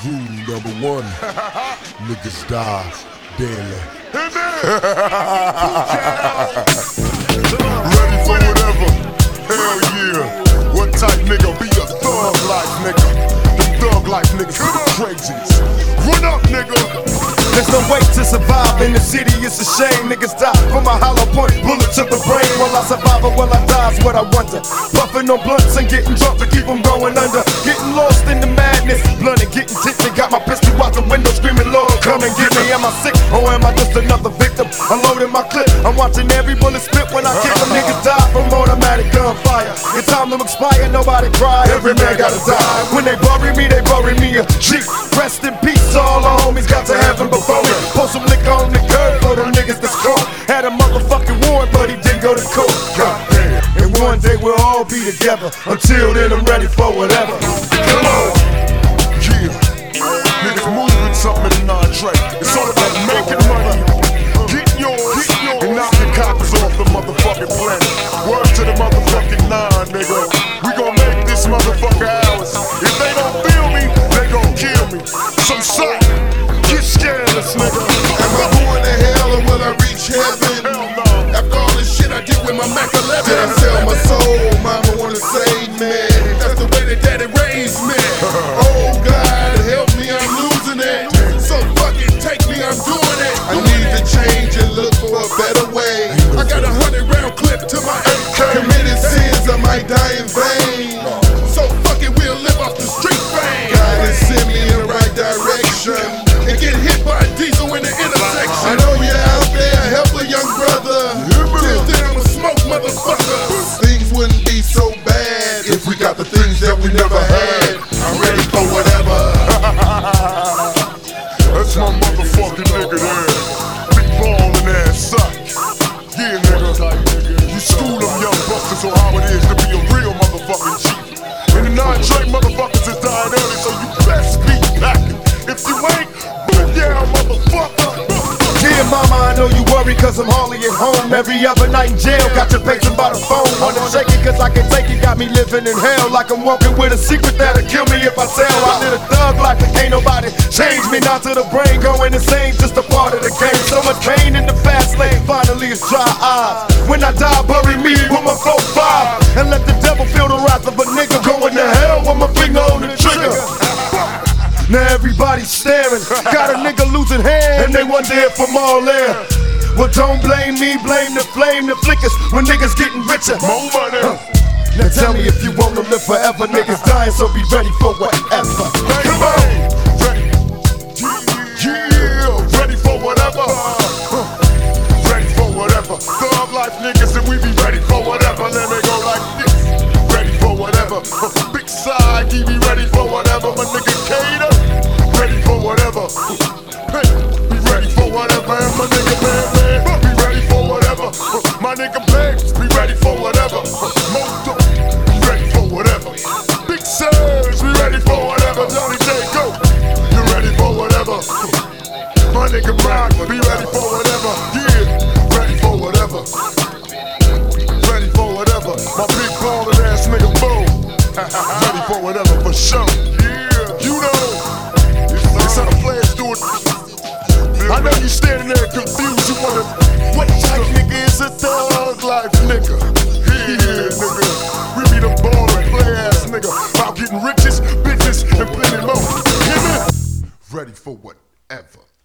Rule number one, niggas die daily. Ready for whatever, hell yeah. What type nigga be a thug life nigga? Them thug life niggas be the craziest. Run up nigga. There's no way to survive in the city, it's a shame. Niggas die from a hollow point, bullet to the brain. Will I survive or will I die is what I wonder. Puffing on blunts and getting drunk to keep them going under. Getting lost in the madness, blunt and getting tipsy. Got my pistol out the window screaming, Lord, come and get me. Am I sick or am I just another victim? I'm loading my clip, I'm watching every bullet spit when I kick them. Niggas die from automatic gunfire. It's time to expire, nobody cry. Every man gotta die. When they bury me a G. Rest in peace, all the homies got to heaven before me. Post some liquor on the curb for them niggas that's caught. Had a motherfucking warrant, but he didn't go to court. Goddamn. And one day we'll all be together. Until then, I'm ready for whatever. Come on. Yeah. Niggas moving something in non-trade. It's all about making money, getting yours, and knocking coppers off the motherfucking planet. Word to the motherfucking nine, nigga. We gon' make this motherfucker ours. If they don't feel me, they gon' kill me. So suck, get scareless, nigga. Am I going to hell or will I reach heaven? Hell no. After all this shit I did with my Mac 11, did I sell my soul? Mama wanna save me. That's the way that daddy raised me. Oh God, help me, I'm losing it. So fucking take me, I'm doing it. I need to change and look for a better way. I got 100-round clip to my AK. Committed sins, I might die in vain. So fucking we'll live off the street fame. God has sent me in the right direction. And get hit by a diesel in the intersection. I know you're out there, help a young brother. Till then I'ma smoke motherfuckers. Things wouldn't be so bad if we got the things that we never had. I'm ready for whatever. That's my motherfucking nigga there. Big ballin' ass suck. Yeah, nigga. You school them young busters on how it is to be a real motherfucking G. And the non-Drake motherfuckers is dying early, so you best be packing. If you ain't, boom down, motherfucker. Dear mama, I know you worry cause I'm hardly at home. Every other night in jail, got your pacing by the phone. Wanna shake it cause I can take it, got me living in hell. Like I'm walking with a secret that'll kill me if I tell. I live a thug life that ain't nobody change me. Not to the brain, going insane, just a part of the game. So much pain in the fast lane, finally it's dry eyes. When I die, bury me with my 4-5. And let the devil feel the wrath of a nigga. Going to hell with my finger on the trigger. Now everybody's staring, got a nigga losing hair, and they wonder if I'm all there. Well, don't blame me, blame the flame, the flickers, when niggas getting richer. More money. Now tell me if you wanna live forever, niggas dying, so be ready for whatever. Come on. Ready. Yeah, ready for whatever. Ready for whatever. Thug life niggas and we be ready for whatever. Let me go like this. Ready for whatever. Big side, he be ready for whatever. My nigga Cater, ready for whatever. Be ready for whatever. And my nigga Man, be ready for whatever. My nigga Banks, be ready for whatever. Moto, be ready for whatever. Big Surge, be ready for whatever. Johnny J, go, you ready for whatever. My nigga Brock, be ready for whatever. Yeah, ready for whatever. Ready for whatever. My big ballin' ass nigga Bo, ready for whatever for sure. Yeah, you know, it's how the players do it. I know you standing there confused, you wonder, what type nigga is a thug life nigga? Yeah, nigga, we be the ballin' play ass nigga, about getting riches, bitches, and plenty more. Hear me? Ready for whatever.